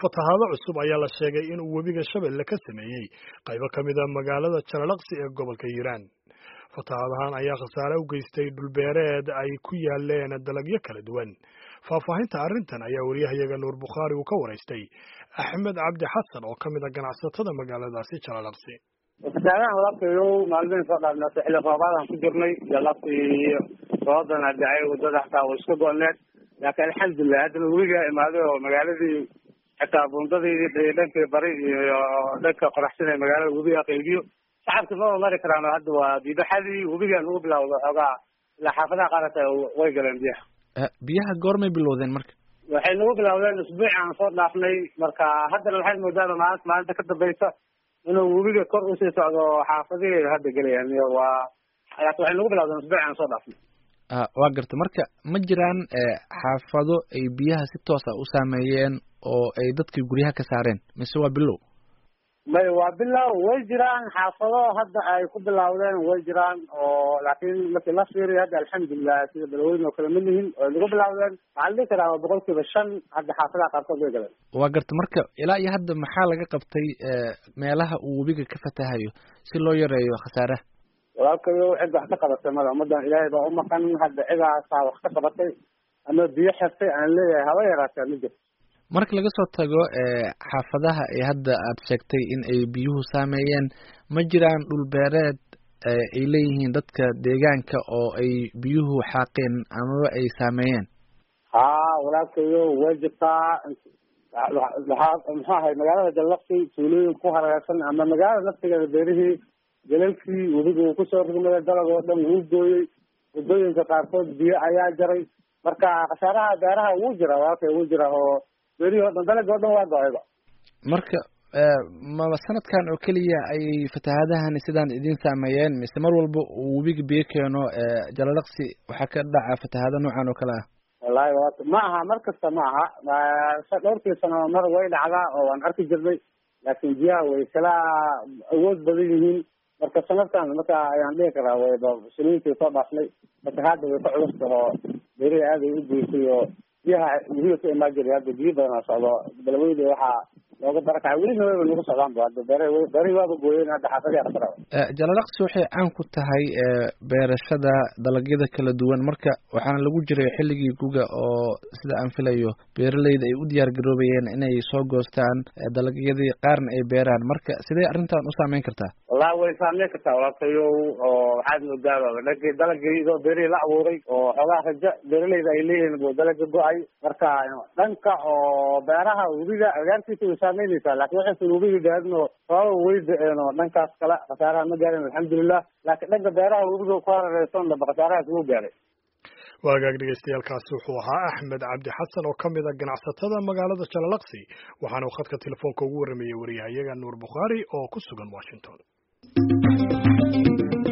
fatahaado cusub ayaa la sheegay in uu webiga Shabeelle ka sameeyey qaybo ka mid ah magaalada Jalalaqsi ee gobolka Hiiraan. Fatahaadahan ayaa khasaare u geystay dhulbeereed ay ku yaaleen dalagyo kala duwan. Faahfaahinta arrintan ayaa wariyahayaga Nuur Bukhaari uu ka waraystay Axmed Cabdi Xasan oo ka mid ah ganacsatada magaaladaasi Jalalaqsi. fatahaadahan walaabtayo maalmihin soo dhaafnay xilli roobaadaan ku jirnay Jalalaqsi roobadana dhacay wadada xataa way isku go'need laakiin alxamdulillah hadda webiga imaaday oo magaaladii xataa buundadii dhankii bari iyo dhanka qoraxsan ee magaalada webiga qaybiyo shacabka ma mari karaan hadda waa diidaxadii webiga lagu bilowdo xogaa ilaa xaafadaha qaarata way galeen biyaha goormay bilowdeen marka waxay nagu bilowdeen usbuuci aan soo dhaafnay marka haddana waxay moodaa maalinta ka dambaysa inuu webiga kor usii socdo xaafadihii hadda gelayaan waa waxay nagu bilowdeen usbuuci aan soo dhaafnay waa garta marka ma jiraan xaafado ay biyaha si toos ah u saameeyeen oo ay dadkii guryaha ka saareen mise waa bilow may waa bilow way jiraan xaafado hadda ay ku bilowdeen way jiraan oo laakiin markii la fiiriyo hadda alxamdulilah sida balweyne oo kale ma lihin oo nagu bilowdeen waxaa la dhihi karaa waa 5% hadda xaafadaha qaarkood way galeen waa garta marka ilaa iyo hadda maxaa laga qabtay meelaha uu webiga ka fatahayo si loo yareeyo khasaaraha walaalkayo cid wax ka qabatay mada ummadan ilaahay baa u maqan hadda cidaasaa wax ka qabatay ama biyo xirtay aan leeyahay haba yaraatee ma jirto marka laga soo tago xaafadaha ee hadda aad sheegtay in ay biyuhu saameeyeen ma jiraan dhul beereed ay leeyihiin dadka deegaanka oo ay biyuhu xaaqeen amaba ay saameeyeen walaalkayo way jirtaa muxuu ahay magaalada Jalalaqsi tuulooyin ku hareersan ama magaalada naftigeeda beerihii jalalkii webiga uu kusoo rugmay dalag oo dhan wuu gooyey wadooyinka qaarkood biyo ayaa jaray marka khasaaraha beeraha wuu jira wuu jira oo beerihii oo dhan dalag oo dhan waa go-ayba marka ma sanadkan oo keliya ayay fatahaadahan sidaan idin saameeyeen mise mar walba uu webiga biyo keeno Jalalaqsi waxaa ka dhaca fatahaado noocan oo kale ah wallahi ma aha mar kasta ma aha dhowrkii sano mar way dhacdaa oo waan arki jirnay laakiin biyaha way kala awood badan yihiin marka sanadkan marka ayaan dhihi karaa wayba siniintii soo dhaafnay fatahaada way ka culus oo beerihii aad ay u geysay oo biyaha webiga ka imaan jiray hadda biyo badan socdo balweyne waxaa looga barakacay welina wayba nagu socdaan ba hadda beerihii waaba gooyeen hadda xaafadihi qasara Jalalaqsi waxay caan ku tahay beerashada dalagyada kala duwan marka waxaana lagu jiray xilligii guga oo sida aan filayo beeralayda ay u diyaar garoobayeen inay soo goostaan dalagyadii qaarna ay beeraan marka sidee arrintan u saameyn kartaa wallahi way saameyn kartaa walaalkayo oo waxaad moodaa dhankii dalagii beerihii la abuuray oo xogaa raja beeralayda ay leeyihiin buu dalaga go-ay marka dhanka oo beeraha webiga agaarkiisa way saameynaysaa laakiin waxaysan webiga gaarin oo sababa way da-een oo dhankaas kale khasaaraha ma gaarin alxamdulilah laakiin dhanka beeraha webiga ku hareereysan dhaba khasaarahaas wuu gaaray waagaag dhegeystayaaalkaasi wuxuu ahaa Axmed Cabdi Xasan oo ka mid ah ganacsatada magaalada Jalalaqsi waxaana uu khadka telefoonka ugu waramayay wariyahayaga Nuur Bukhaari oo ku sugan Washington.